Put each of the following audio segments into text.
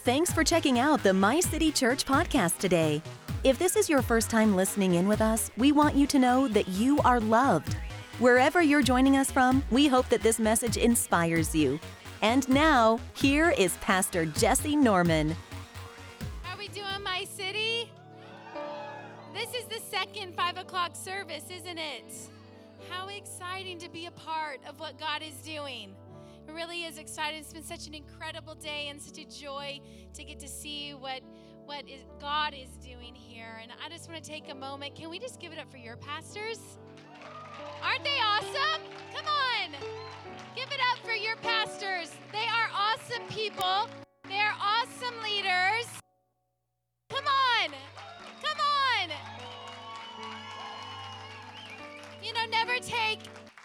Thanks for checking out the My City Church podcast today. If this is your first time listening in with us, we want you to know that you are loved. Wherever you're joining us from, we hope that this message inspires you. And now, here is Pastor Jesse Norman. How are we doing, My City? This is the second 5 o'clock service, isn't it? How exciting to be a part of what God is doing. It really is exciting. It's been such an incredible day and such a joy to get to see what God is doing here. And I just want to take a moment. Can we just give it up for your pastors? Aren't they awesome? Come on. Give it up for your pastors. They are awesome people. They are awesome leaders. Come on. Come on. You know, never take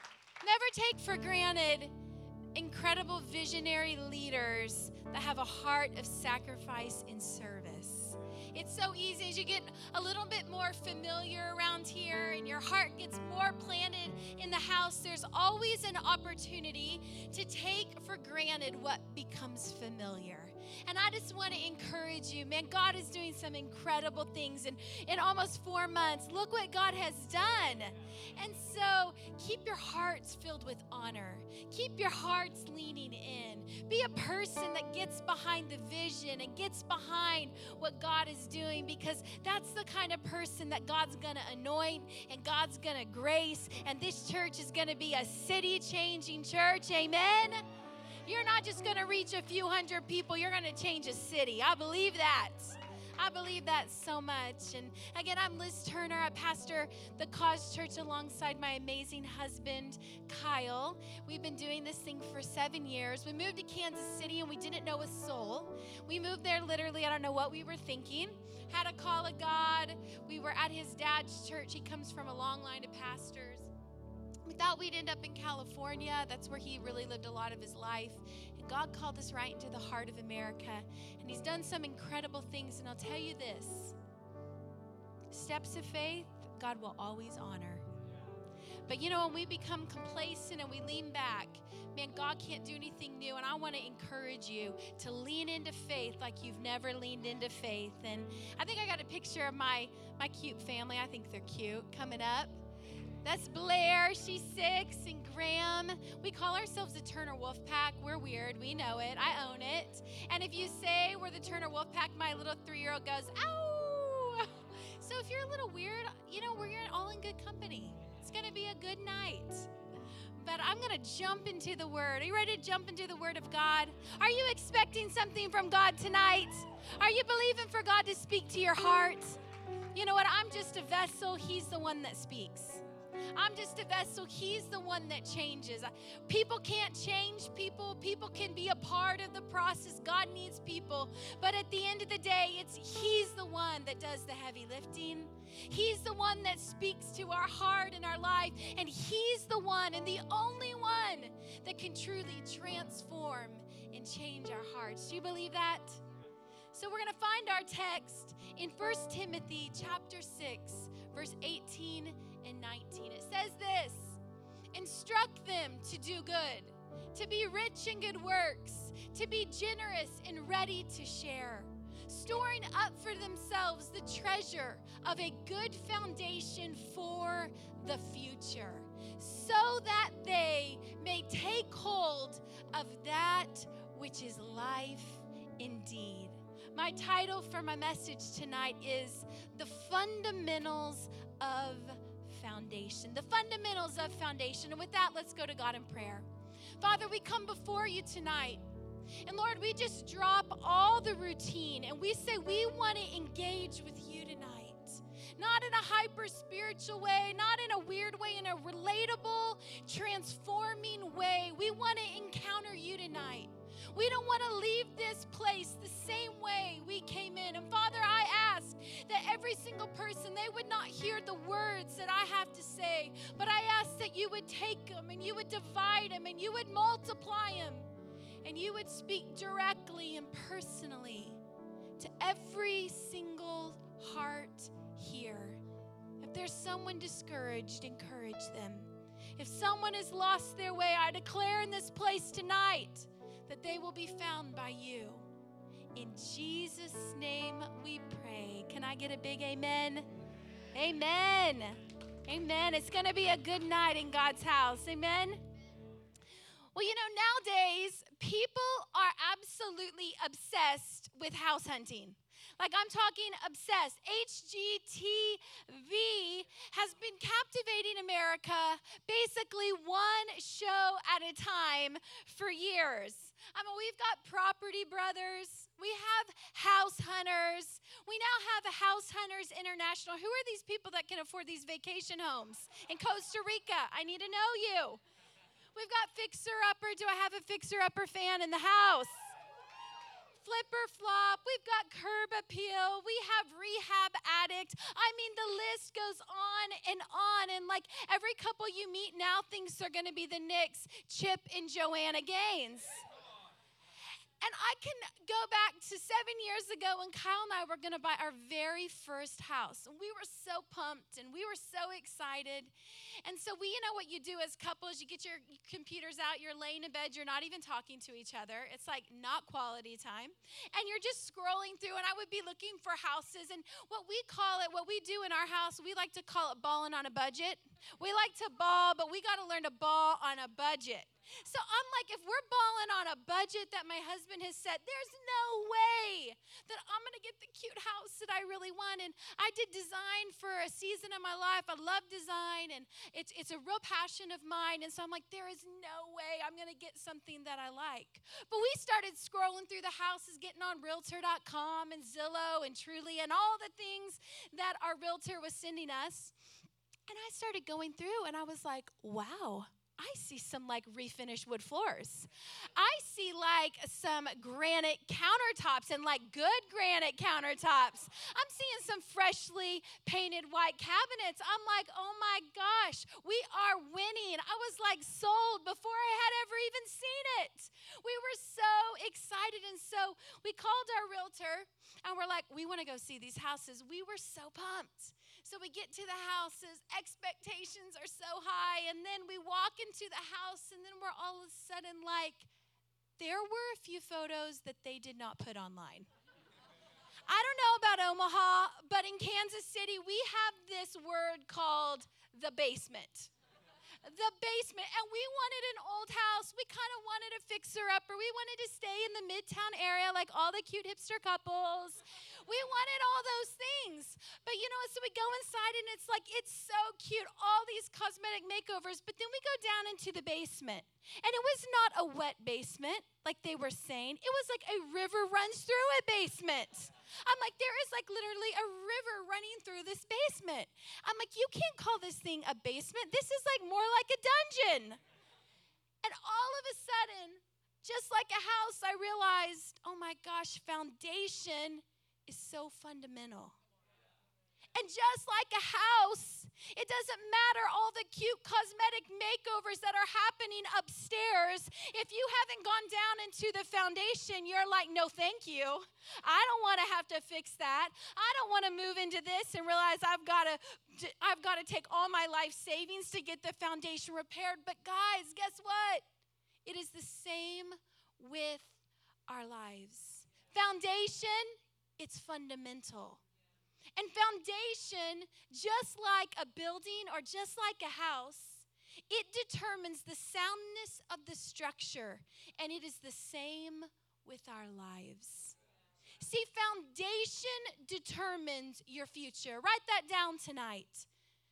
for granted incredible visionary leaders that have a heart of sacrifice and service. It's so easy as you get a little bit more familiar around here and your heart gets more planted in the house, there's always an opportunity to take for granted what becomes familiar. And I just want to encourage you, man, God is doing some incredible things in almost 4 months. Look what God has done. And so keep your hearts filled with honor. Keep your hearts leaning in. Be a person that gets behind the vision and gets behind what God is doing, because that's the kind of person that God's going to anoint and God's going to grace. And this church is going to be a city-changing church. Amen? You're not just going to reach a few hundred people. You're going to change a city. I believe that. I believe that so much. And again, I'm Liz Turner. I pastor the Cause Church alongside my amazing husband, Kyle. We've been doing this thing for 7 years. We moved to Kansas City and we didn't know a soul. We moved there literally, I don't know what we were thinking. Had a call of God. We were at his dad's church. He comes from a long line of pastors. We thought we'd end up in California. That's where he really lived a lot of his life. And God called us right into the heart of America. And he's done some incredible things. And I'll tell you this, steps of faith, God will always honor. But you know, when we become complacent and we lean back, man, God can't do anything new. And I want to encourage you to lean into faith like you've never leaned into faith. And I think I got a picture of my cute family. I think they're cute coming up. That's Blair, she's 6, and Graham. We call ourselves the Turner Wolf Pack. We're weird, we know it, I own it. And if you say we're the Turner Wolf Pack, my little 3-year-old goes, ow! So if you're a little weird, you know, we're all in good company. It's gonna be a good night. But I'm gonna jump into the Word. Are you ready to jump into the Word of God? Are you expecting something from God tonight? Are you believing for God to speak to your heart? You know what, I'm just a vessel, He's the one that speaks. I'm just a vessel. He's the one that changes. People can't change people. People can be a part of the process. God needs people. But at the end of the day, He's the one that does the heavy lifting. He's the one that speaks to our heart and our life. And He's the one and the only one that can truly transform and change our hearts. Do you believe that? So we're going to find our text in 1 Timothy chapter 6, verse 18 and 19. It says this: instruct them to do good, to be rich in good works, to be generous and ready to share, storing up for themselves the treasure of a good foundation for the future, so that they may take hold of that which is life indeed. My title for my message tonight is The Fundamentals of Foundation. The fundamentals of foundation. And with that, let's go to God in prayer. Father, we come before you tonight. And Lord, we just drop all the routine and we say we want to engage with you tonight. Not in a hyper-spiritual way, not in a weird way, in a relatable, transforming way. We want to encounter you tonight. We don't want to leave this place the same way we came in. And Father, I ask that every single person, they would not hear the words that I have to say, but I ask that you would take them and you would divide them and you would multiply them and you would speak directly and personally to every single heart here. If there's someone discouraged, encourage them. If someone has lost their way, I declare in this place tonight that they will be found by you. In Jesus' name we pray. Can I get a big amen? Amen. Amen. It's going to be a good night in God's house. Amen. Well, nowadays, people are absolutely obsessed with house hunting. Like, I'm talking obsessed. HGTV has been captivating America basically one show at a time for years. I mean, we've got Property Brothers. We have House Hunters. We now have House Hunters International. Who are these people that can afford these vacation homes in Costa Rica? I need to know you. We've got Fixer Upper. Do I have a Fixer Upper fan in the house? Flipper Flop, we've got Curb Appeal, we have Rehab Addict. I mean, the list goes on. And like every couple you meet now thinks they're going to be the next Chip and Joanna Gaines. And I can go back to 7 years ago when Kyle and I were going to buy our very first house. And we were so pumped and we were so excited. And so what you do as couples, you get your computers out, you're laying in bed, you're not even talking to each other. It's like not quality time. And you're just scrolling through, and I would be looking for houses. And what we do in our house, we like to call it balling on a budget. We like to ball, but we got to learn to ball on a budget. So I'm like, if we're balling on a budget that my husband has set, there's no way that I'm going to get the cute house that I really want. And I did design for a season of my life. I love design, and it's a real passion of mine. And so I'm like, there is no way I'm going to get something that I like. But we started scrolling through the houses, getting on Realtor.com and Zillow and Truly and all the things that our realtor was sending us. And I started going through, and I was like, wow. I see some like refinished wood floors. I see like some granite countertops and like good granite countertops. I'm seeing some freshly painted white cabinets. I'm like, oh my gosh, we are winning. I was like sold before I had ever even seen it. We were so excited. And so we called our realtor and we're like, we want to go see these houses. We were so pumped. So we get to the houses, expectations are so high, and then we walk into the house, and then we're all of a sudden like, there were a few photos that they did not put online. I don't know about Omaha, but in Kansas City, we have this word called the basement. The basement, and we wanted an old house. We kind of wanted a fixer-upper. We wanted to stay in the Midtown area like all the cute hipster couples. We wanted all those things. But so we go inside, and it's like, it's so cute, all these cosmetic makeovers. But then we go down into the basement, and it was not a wet basement like they were saying. It was like a river runs through a basement. I'm like, there is like literally a river running through this basement. I'm like, you can't call this thing a basement. This is like more like a dungeon. And all of a sudden, just like a house, I realized, oh my gosh, foundation is so fundamental. And just like a house, it doesn't matter all the cute cosmetic makeovers that are happening upstairs. If you haven't gone down into the foundation, you're like, no, thank you. I don't want to have to fix that. I don't want to move into this and realize I've got to take all my life savings to get the foundation repaired. But guys, guess what? It is the same with our lives. Foundation, it's fundamental. And foundation, just like a building or just like a house, it determines the soundness of the structure. And it is the same with our lives. See, foundation determines your future. Write that down tonight.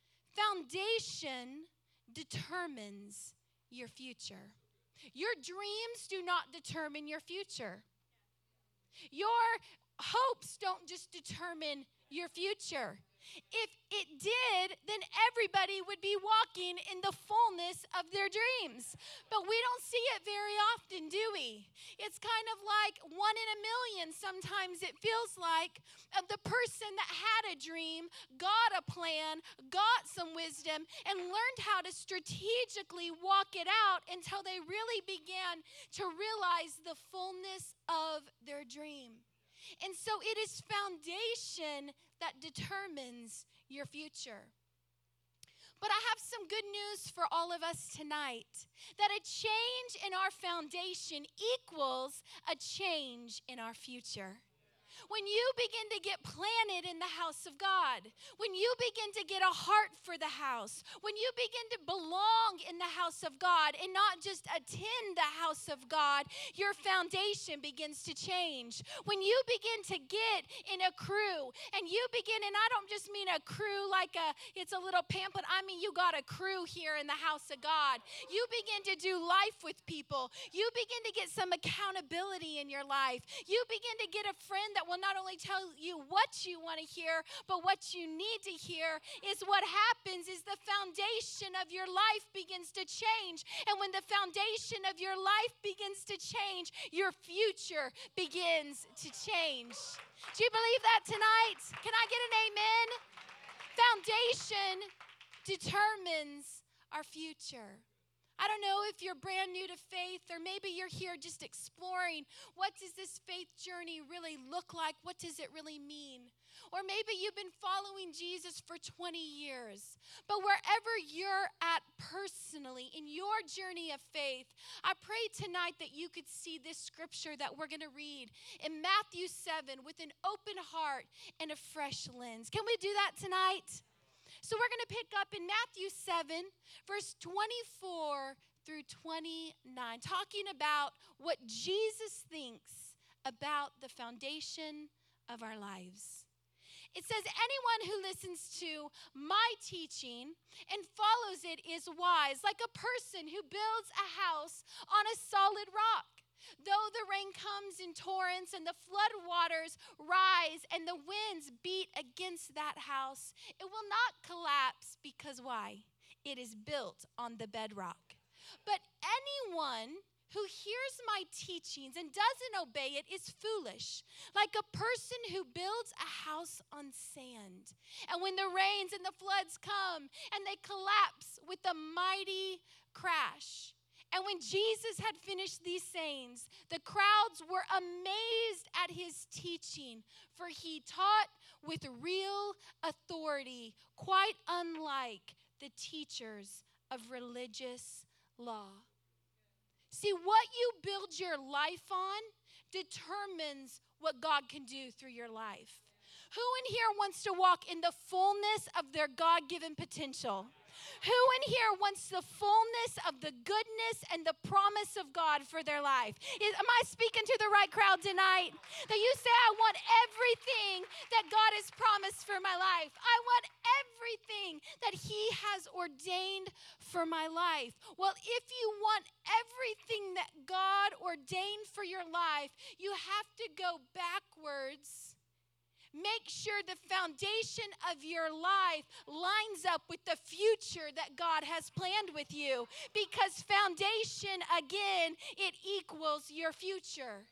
Foundation determines your future. Your dreams do not determine your future. Your hopes don't just determine your future. If it did, then everybody would be walking in the fullness of their dreams. But we don't see it very often, do we? It's kind of like 1 in a million. Sometimes it feels like of the person that had a dream, got a plan, got some wisdom, and learned how to strategically walk it out until they really began to realize the fullness of their dream. And so it is foundation that determines your future. But I have some good news for all of us tonight, that a change in our foundation equals a change in our future. When you begin to get planted in the house of God, when you begin to get a heart for the house, when you begin to belong in the house of God and not just attend the house of God, your foundation begins to change. When you begin to get in a crew and you begin, and I don't just mean a crew like it's a little pamphlet, I mean you got a crew here in the house of God. You begin to do life with people. You begin to get some accountability in your life. You begin to get a friend that will not only tell you what you want to hear, but what you need to hear. Is what happens is the foundation of your life begins to change. And when the foundation of your life begins to change, your future begins to change. Do you believe that tonight? Can I get an amen? Foundation determines our future. I don't know if you're brand new to faith, or maybe you're here just exploring, what does this faith journey really look like? What does it really mean? Or maybe you've been following Jesus for 20 years. But wherever you're at personally in your journey of faith, I pray tonight that you could see this scripture that we're going to read in Matthew 7 with an open heart and a fresh lens. Can we do that tonight? So we're going to pick up in Matthew 7, verse 24 through 29, talking about what Jesus thinks about the foundation of our lives. It says, anyone who listens to my teaching and follows it is wise, like a person who builds a house on a solid rock. Though the rain comes in torrents and the flood waters rise and the winds beat against that house, it will not collapse because why? It is built on the bedrock. But anyone who hears my teachings and doesn't obey it is foolish, like a person who builds a house on sand. And when the rains and the floods come and they collapse with a mighty crash. And when Jesus had finished these sayings, the crowds were amazed at his teaching, for he taught with real authority, quite unlike the teachers of religious law. See, what you build your life on determines what God can do through your life. Who in here wants to walk in the fullness of their God-given potential? Who in here wants the fullness of the goodness and the promise of God for their life? Am I speaking to the right crowd tonight? That you say, I want everything that God has promised for my life. I want everything that he has ordained for my life. Well, if you want everything that God ordained for your life, you have to go backwards. Make sure the foundation of your life lines up with the future that God has planned with you. Because foundation, again, it equals your future.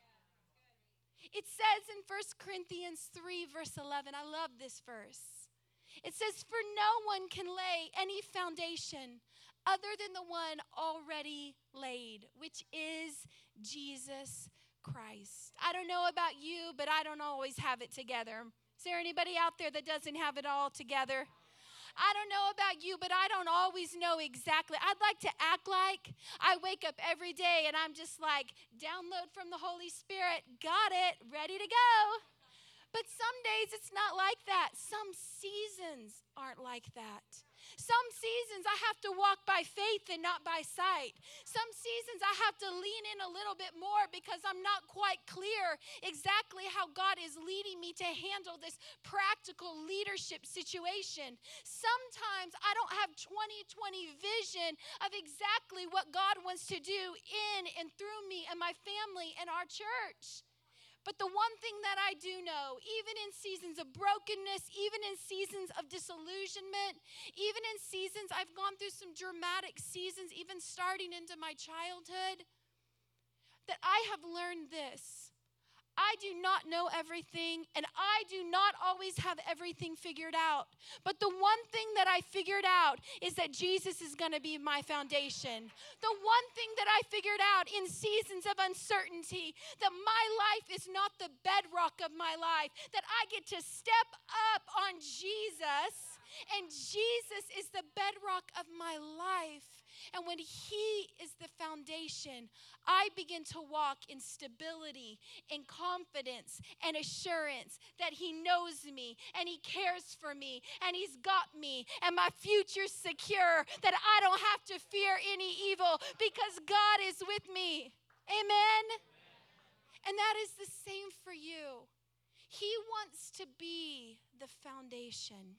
It says in 1 Corinthians 3, verse 11, I love this verse. It says, for no one can lay any foundation other than the one already laid, which is Jesus Christ. I don't know about you, but I don't always have it together. Is there anybody out there that doesn't have it all together? I don't know about you, but I don't always know exactly. I'd like to act like I wake up every day and I'm just like, download from the Holy Spirit, got it, ready to go. But some days it's not like that. Some seasons aren't like that. Some seasons I have to walk by faith and not by sight. Some seasons I have to lean in a little bit more because I'm not quite clear exactly how God is leading me to handle this practical leadership situation. Sometimes I don't have 20/20 vision of exactly what God wants to do in and through me and my family and our church. But the one thing that I do know, even in seasons of brokenness, even in seasons of disillusionment, even in seasons, I've gone through some dramatic seasons, even starting into my childhood, that I have learned this. I do not know everything, and I do not always have everything figured out. But the one thing that I figured out is that Jesus is going to be my foundation. The one thing that I figured out in seasons of uncertainty, that my life is not the bedrock of my life, that I get to step up on Jesus, and Jesus is the bedrock of my life. And when He is the foundation, I begin to walk in stability, in confidence, and assurance that He knows me, and He cares for me, and He's got me, and my future's secure, that I don't have to fear any evil because God is with me. Amen? And that is the same for you. He wants to be the foundation.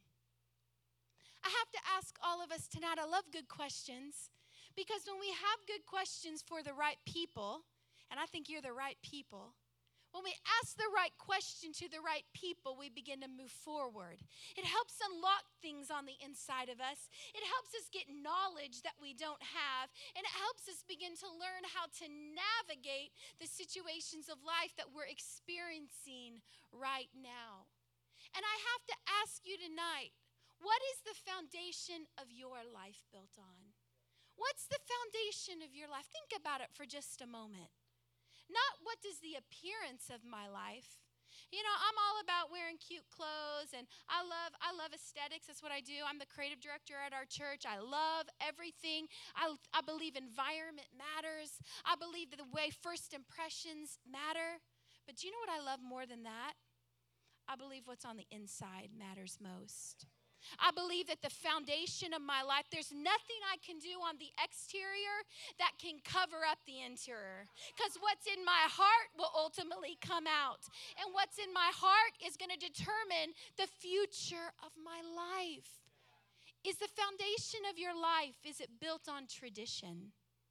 I have to ask all of us tonight, I love good questions, because when we have good questions for the right people, and I think you're the right people, when we ask the right question to the right people, we begin to move forward. It helps unlock things on the inside of us. It helps us get knowledge that we don't have, and it helps us begin to learn how to navigate the situations of life that we're experiencing right now. And I have to ask you tonight, what is the foundation of your life built on? What's the foundation of your life? Think about it for just a moment. Not what does the appearance of my life. You know, I'm all about wearing cute clothes, and I love aesthetics. That's what I do. I'm the creative director at our church. I love everything. I believe environment matters. I believe that the way first impressions matter. But do you know what I love more than that? I believe what's on the inside matters most. I believe that the foundation of my life, there's nothing I can do on the exterior that can cover up the interior. Because what's in my heart will ultimately come out. And what's in my heart is going to determine the future of my life. Is the foundation of your life, is it built on tradition?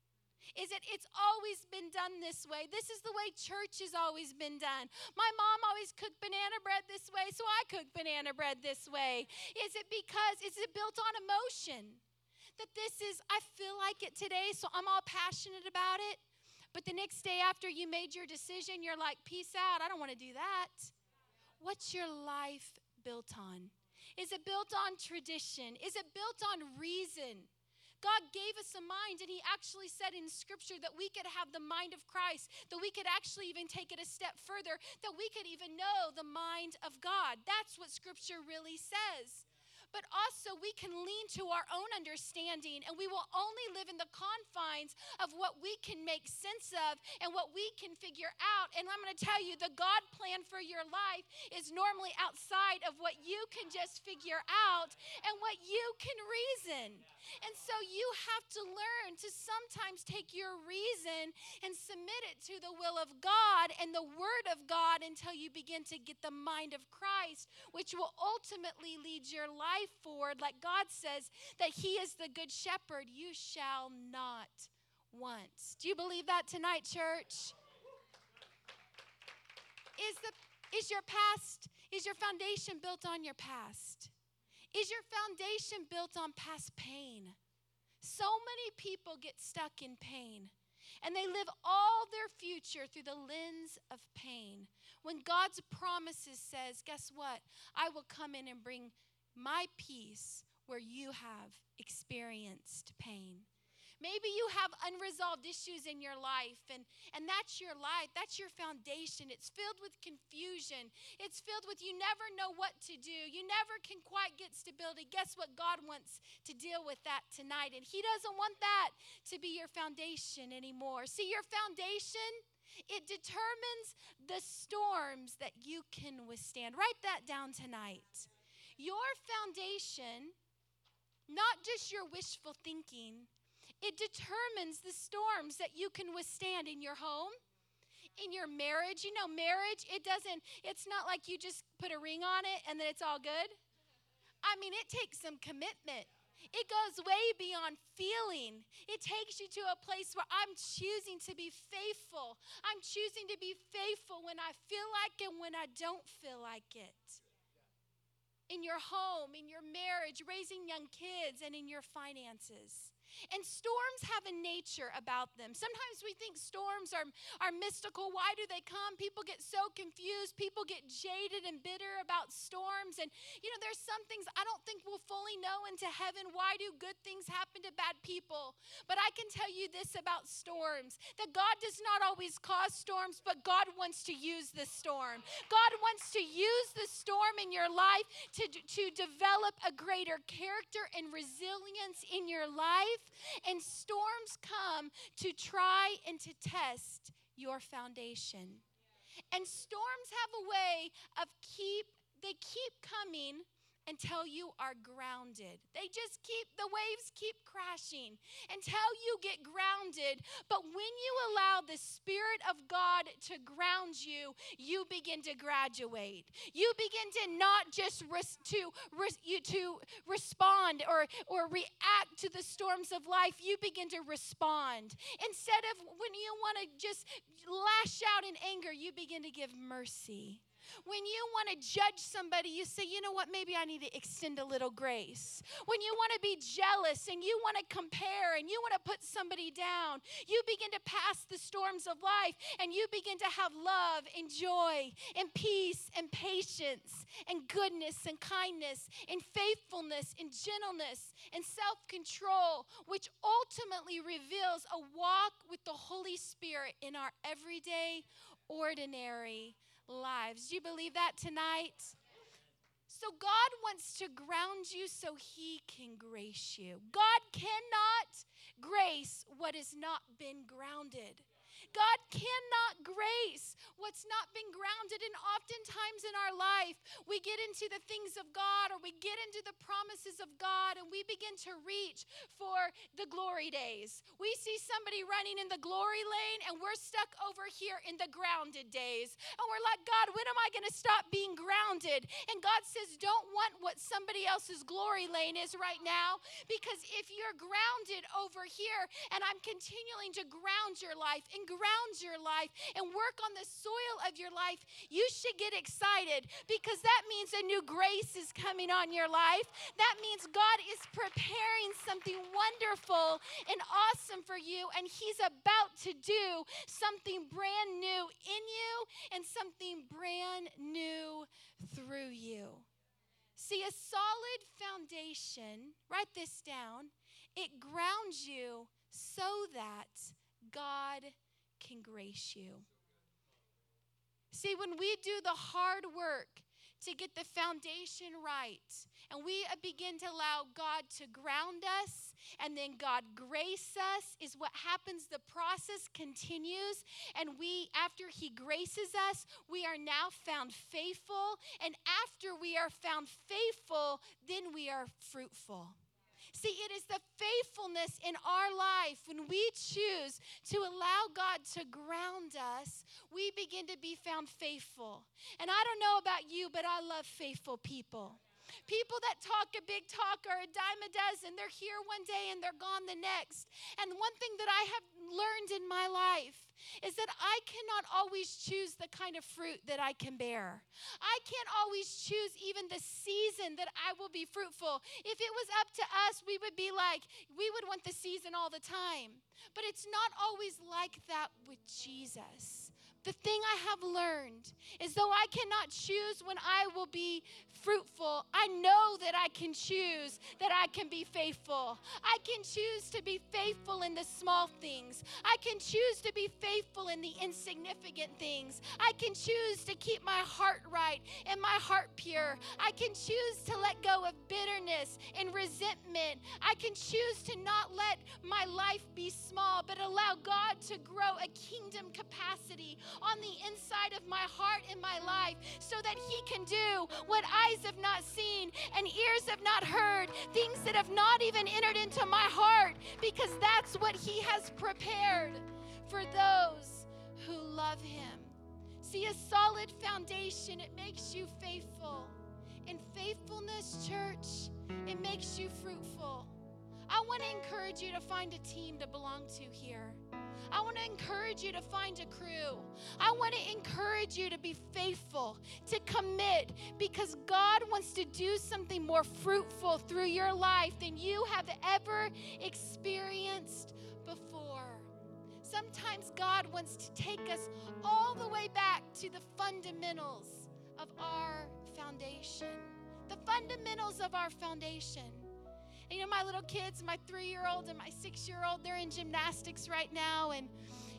Is it's always been done this way? This is the way church has always been done. My mom always cooked banana bread this way, so I cook banana bread this way. Is it built on emotion? That this is, I feel like it today, so I'm all passionate about it. But the next day after you made your decision, you're like, peace out, I don't want to do that. What's your life built on? Is it built on tradition? Is it built on reason? God gave us a mind, and He actually said in Scripture that we could have the mind of Christ, that we could actually even take it a step further, that we could even know the mind of God. That's what Scripture really says. But also we can lean to our own understanding, and we will only live in the confines of what we can make sense of and what we can figure out. And I'm going to tell you, the God plan for your life is normally outside of what you can just figure out and what you can reason. And so you have to learn to sometimes take your reason and submit it to the will of God and the Word of God until you begin to get the mind of Christ, which will ultimately lead your life forward. Like God says that He is the good shepherd, you shall not want. Do you believe that tonight, church? Is your foundation built on your past? Is your foundation built on past pain? So many people get stuck in pain, and they live all their future through the lens of pain. When God's promises says, guess what? I will come in and bring my peace where you have experienced pain. Maybe you have unresolved issues in your life, and that's your life. That's your foundation. It's filled with confusion. It's filled with you never know what to do. You never can quite get stability. Guess what? God wants to deal with that tonight, and He doesn't want that to be your foundation anymore. See, your foundation, it determines the storms that you can withstand. Write that down tonight. Your foundation, not just your wishful thinking, it determines the storms that you can withstand in your home, in your marriage. You know, marriage, it's not like you just put a ring on it and then it's all good. I mean, it takes some commitment. It goes way beyond feeling. It takes you to a place where I'm choosing to be faithful. I'm choosing to be faithful when I feel like it and when I don't feel like it. In your home, in your marriage, raising young kids, and in your finances. And storms have a nature about them. Sometimes we think storms are mystical. Why do they come? People get so confused. People get jaded and bitter about storms. And, you know, there's some things I don't think we'll fully know into heaven. Why do good things happen to bad people? But I can tell you this about storms, that God does not always cause storms, but God wants to use the storm. God wants to use the storm in your life to develop a greater character and resilience in your life. life, and storms come to try and to test your foundation. And storms have a way of keep coming until you are grounded. The waves keep crashing until you get grounded. But when you allow the Spirit of God to ground you, you begin to graduate. You begin to not just respond or react to the storms of life. You begin to respond. Instead of when you want to just lash out in anger, you begin to give mercy. When you want to judge somebody, you say, you know what, maybe I need to extend a little grace. When you want to be jealous and you want to compare and you want to put somebody down, you begin to pass the storms of life and you begin to have love and joy and peace and patience and goodness and kindness and faithfulness and gentleness and self-control, which ultimately reveals a walk with the Holy Spirit in our everyday, ordinary lives. Do you believe that tonight? So God wants to ground you so he can grace you. God cannot grace what has not been grounded. God cannot grace what's not been grounded. And oftentimes in our life, we get into the things of God or we get into the promises of God and we begin to reach for the glory days. We see somebody running in the glory lane and we're stuck over here in the grounded days. And we're like, God, when am I going to stop being grounded? And God says, don't want what somebody else's glory lane is right now, because if you're grounded over here and I'm continuing to ground your life and ground your life and work on the soil of your life, you should get excited, because that means a new grace is coming on your life. That means God is preparing something wonderful and awesome for you, and he's about to do something brand new in you and something brand new through you. See, a solid foundation, write this down, it grounds you so that God can grace you. See, when we do the hard work to get the foundation right, and we begin to allow God to ground us, and then God grace us, is what happens. The process continues, and after he graces us, we are now found faithful, and after we are found faithful, then we are fruitful. See, it is the faithfulness in our life when we choose to allow God to ground us, we begin to be found faithful. And I don't know about you, but I love faithful people. People that talk a big talk or a dime a dozen. They're here one day and they're gone the next. And one thing that I have learned in my life is that I cannot always choose the kind of fruit that I can bear. I can't always choose even the season that I will be fruitful. If it was up to us, we would want the season all the time. But it's not always like that with Jesus. The thing I have learned is, though I cannot choose when I will be fruitful, I know that I can choose that I can be faithful. I can choose to be faithful in the small things. I can choose to be faithful in the insignificant things. I can choose to keep my heart right and my heart pure. I can choose to let go of bitterness and resentment. I can choose to not let my life be small, but allow God to grow a kingdom capacity on the inside of my heart and my life, so that he can do what eyes have not seen and ears have not heard, things that have not even entered into my heart, because that's what he has prepared for those who love him. See, a solid foundation, it makes you faithful. And faithfulness, church, it makes you fruitful. I want to encourage you to find a team to belong to here. I want to encourage you to find a crew. I want to encourage you to be faithful, to commit, because God wants to do something more fruitful through your life than you have ever experienced before. Sometimes God wants to take us all the way back to the fundamentals of our foundation. The fundamentals of our foundation. And my little kids, my 3-year-old and my 6-year-old, they're in gymnastics right now. And,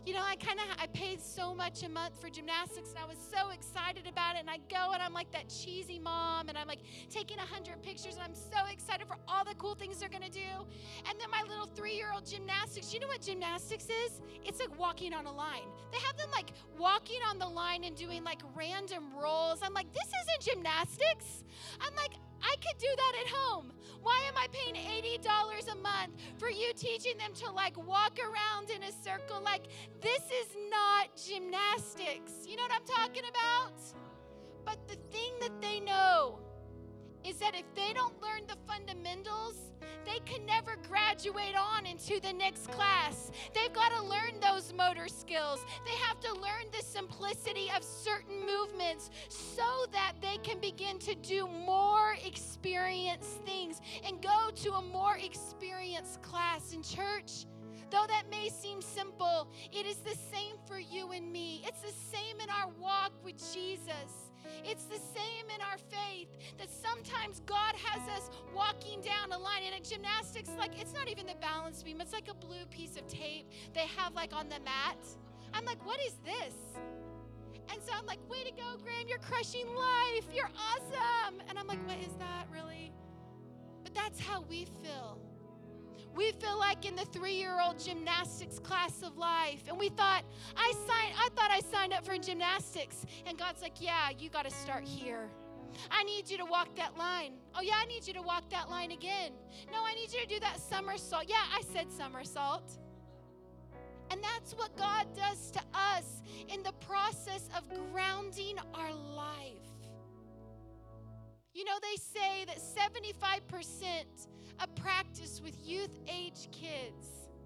I paid so much a month for gymnastics, and I was so excited about it, and I go, and I'm like that cheesy mom, and I'm like taking 100 pictures, and I'm so excited for all the cool things they're going to do. And then my little 3-year-old gymnastics, you know what gymnastics is? It's like walking on a line. They have them like walking on the line and doing like random rolls. I'm like, this isn't gymnastics. I'm like, I could do that at home. Why am I paying $80 a month for you teaching them to like walk around in a circle? Like, this is not gymnastics. You know what I'm talking about? But the thing that they know is that if they don't learn the fundamentals, they can never graduate on into the next class. They've got to learn those motor skills. They have to learn the simplicity of certain movements so that they can begin to do more experienced things and go to a more experienced class in church. Though that may seem simple, it is the same for you and me. It's the same in our walk with Jesus. It's the same in our faith, that sometimes God has us walking down a line. And in gymnastics, like, it's not even the balance beam. It's like a blue piece of tape they have like on the mat. I'm like, what is this? And so I'm like, way to go, Graham. You're crushing life. You're awesome. And I'm like, what is that really? But that's how we feel. We feel like in the 3-year-old gymnastics class of life. And we thought, I thought I signed up for gymnastics. And God's like, yeah, you got to start here. I need you to walk that line. Oh, yeah, I need you to walk that line again. No, I need you to do that somersault. Yeah, I said somersault. And that's what God does to us in the process of grounding our life. You know, they say that 75% of practice with youth-age kids,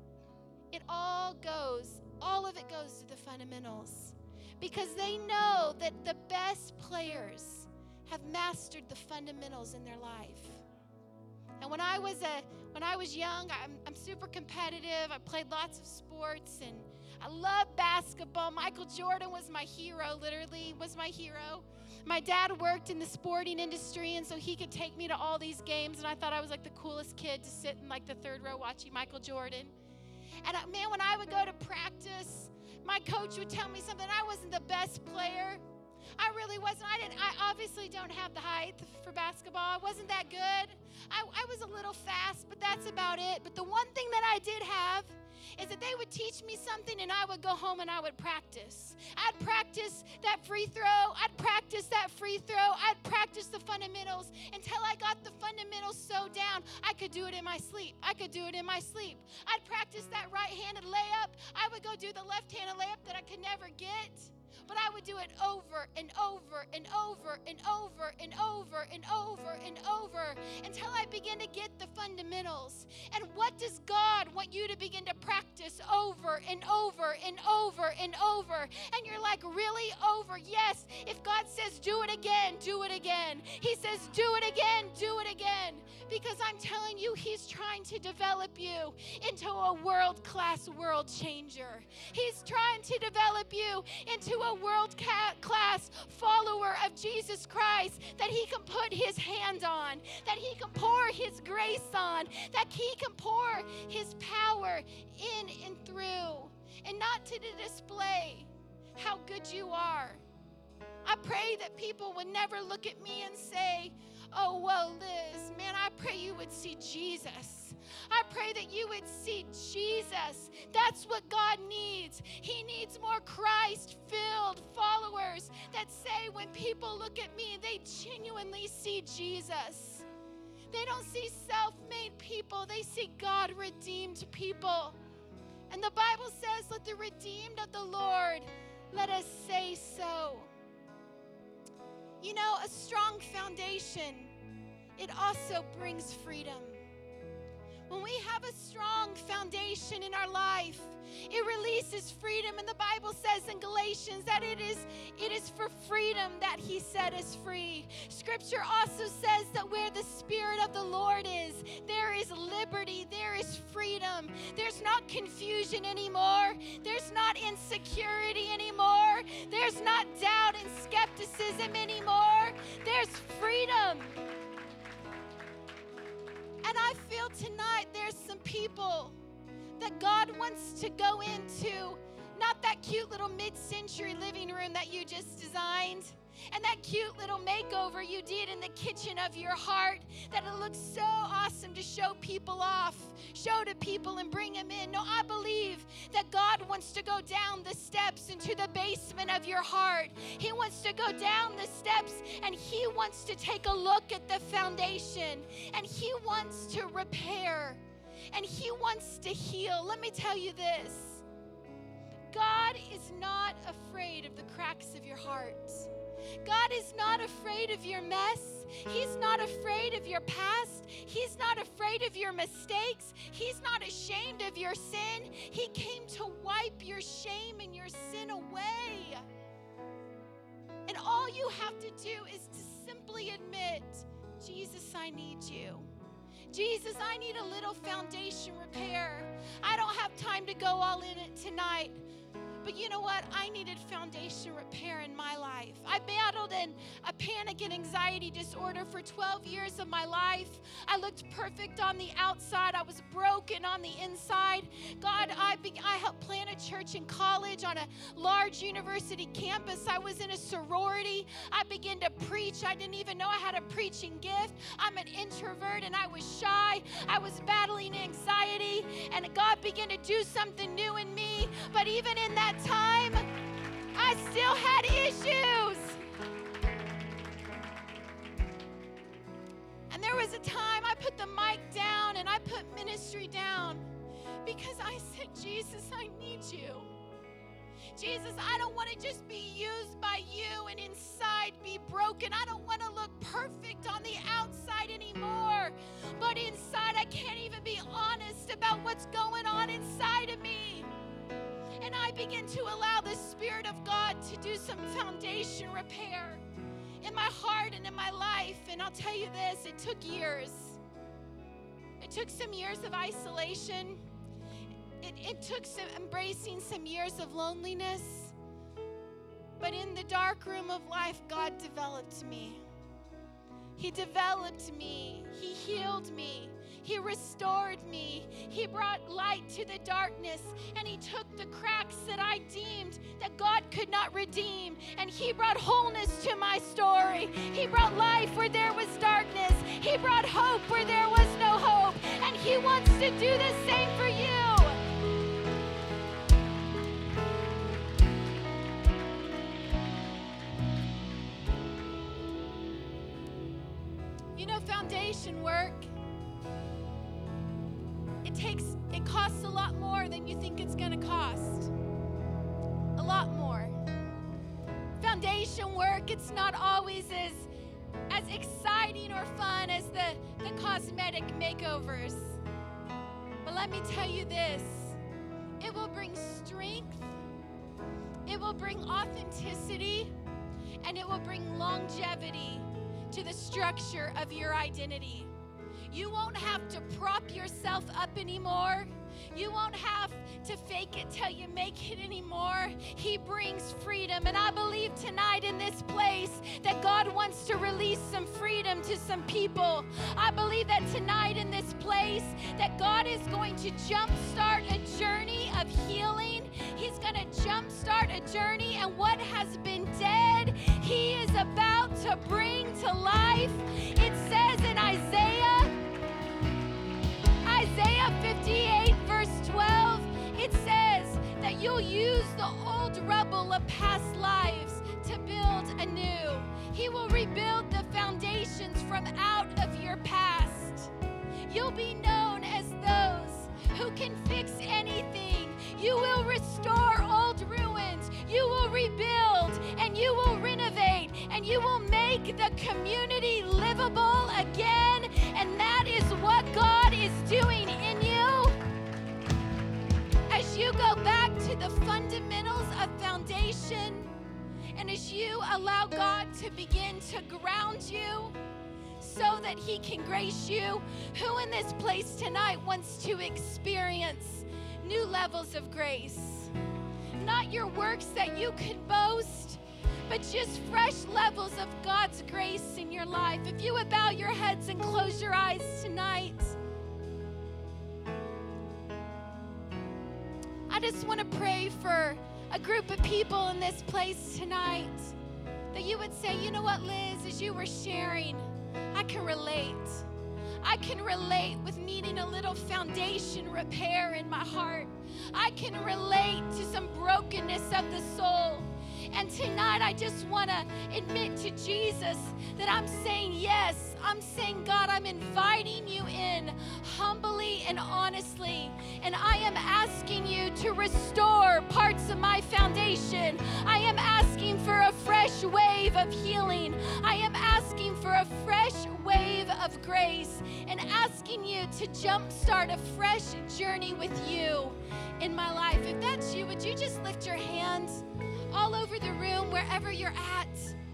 all of it goes to the fundamentals, because they know that the best players have mastered the fundamentals in their life. And when I was young, I'm super competitive. I played lots of sports, and I love basketball. Michael Jordan was my hero, literally was my hero. My dad worked in the sporting industry, and so he could take me to all these games, and I thought I was like the coolest kid to sit in like the third row watching Michael Jordan. And man, when I would go to practice, my coach would tell me something. I wasn't the best player. I really wasn't. I obviously don't have the height for basketball. I wasn't that good. I was a little fast, but that's about it. But the one thing that I did have is that they would teach me something, and I would go home and I would practice. I'd practice that free throw. I'd practice that free throw. I'd practice the fundamentals until I got the fundamentals so down, I could do it in my sleep. I could do it in my sleep. I'd practice that right-handed layup. I would go do the left-handed layup that I could never get. But I would do it over and over and over and over and over and over and over until I begin to get the fundamentals. And what does God want you to begin to practice over and over and over and over? And you're like, really over? Yes. If God says do it again, do it again. He says do it again, do it again. Because I'm telling you, He's trying to develop you into a world-class world changer. He's trying to develop you into a world-class follower of Jesus Christ that He can put His hand on, that He can pour His grace on, that He can pour His power in and through, and not to display how good you are. I pray that people would never look at me and say, oh, well, Liz, man, I pray you would see Jesus. I pray that you would see Jesus. That's what God needs. He needs more Christ-filled followers that say when people look at me, they genuinely see Jesus. They don't see self-made people. They see God-redeemed people. And the Bible says, let the redeemed of the Lord, let us say so. You know, a strong foundation, it also brings freedom. When we have a strong foundation in our life, it releases freedom. And the Bible says in Galatians that it is for freedom that He set us free. Scripture also says that where the Spirit of the Lord is, there is liberty, there is freedom. There's not confusion anymore. There's not insecurity anymore. There's not doubt and skepticism anymore. There's freedom. And I feel tonight there's some people that God wants to go into Not that cute little mid-century living room that you just designed. And that cute little makeover you did in the kitchen of your heart, that it looks so awesome to show people off, show to people and bring them in. No, I believe that God wants to go down the steps into the basement of your heart. He wants to go down the steps and He wants to take a look at the foundation, and He wants to repair, and He wants to heal. Let me tell you this. God is not afraid of the cracks of your heart. God is not afraid of your mess. He's not afraid of your past. He's not afraid of your mistakes. He's not ashamed of your sin. He came to wipe your shame and your sin away. And all you have to do is to simply admit, Jesus, I need you. Jesus, I need a little foundation repair. I don't have time to go all in it tonight. But you know what? I needed foundation repair in my life. I battled a panic and anxiety disorder for 12 years of my life. I looked perfect on the outside. I was broken on the inside. God, I helped plant a church in college on a large university campus. I was in a sorority. I began to preach. I didn't even know I had a preaching gift. I'm an introvert and I was shy. I was battling anxiety, and God began to do something new in me. But even in that time, I still had issues. And there was a time I put the mic down and I put ministry down because I said, Jesus, I need you. Jesus, I don't want to just be used by you and inside be broken. I don't want to look perfect on the outside anymore. But inside, I can't even be honest about what's going on inside of me. And I begin to allow the Spirit of God to do some foundation repair in my heart and in my life. And I'll tell you this, it took years. It took some years of isolation. It took some embracing some years of loneliness. But in the dark room of life, God developed me. He developed me. He healed me. He restored me. He brought light to the darkness, and He took the cracks that I deemed that God could not redeem, and He brought wholeness to my story. He brought life where there was darkness. He brought hope where there was no hope, and He wants to do the same for you. You know, foundation work, it costs a lot more than you think it's going to cost. A lot more. Foundation work, it's not always as exciting or fun as the cosmetic makeovers. But let me tell you this, it will bring strength, it will bring authenticity, and it will bring longevity to the structure of your identity. You won't have to prop yourself up anymore. You won't have to fake it till you make it anymore. He brings freedom. And I believe tonight in this place that God wants to release some freedom to some people. I believe that tonight in this place that God is going to jumpstart a journey of healing. He's going to jumpstart a journey, and what has been dead, He is about to bring to life. It says in Isaiah 58 verse 12, it says that you'll use the old rubble of past lives to build anew. He will rebuild the foundations from out of your past. You'll be known as those who can fix anything. You will restore old ruins. You will rebuild and you will renovate and you will make the community livable again. And that is what God is doing in you. As you go back to the fundamentals of foundation, and as you allow God to begin to ground you so that He can grace you, who in this place tonight wants to experience new levels of grace? Not your works that you could boast, but just fresh levels of God's grace in your life. If you would bow your heads and close your eyes tonight. I just want to pray for a group of people in this place tonight, that you would say, you know what, Liz, as you were sharing, I can relate. I can relate with needing a little foundation repair in my heart. I can relate to some brokenness of the soul. And tonight I just want to admit to Jesus that I'm saying yes. I'm saying, God, I'm inviting you in humbly and honestly. And I am asking you to restore parts of my foundation. I am asking for a fresh wave of healing. I am asking for a fresh wave of grace and asking you to jumpstart a fresh journey with you in my life. If that's you, would you just lift your hands all over the room, wherever you're at?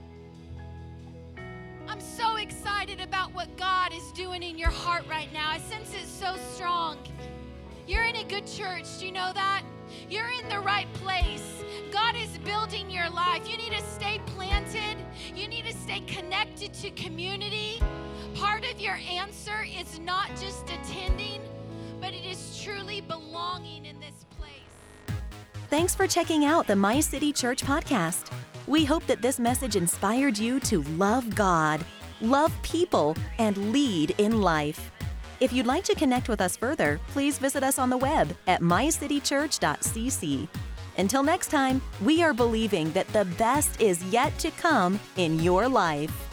I'm so excited about what God is doing in your heart right now. I sense it so strong. You're in a good church. Do you know that? You're in the right place. God is building your life. You need to stay planted. You need to stay connected to community. Part of your answer is not just attending, but it is truly belonging in this place. Thanks for checking out the My City Church podcast. We hope that this message inspired you to love God, love people, and lead in life. If you'd like to connect with us further, please visit us on the web at mycitychurch.cc. Until next time, we are believing that the best is yet to come in your life.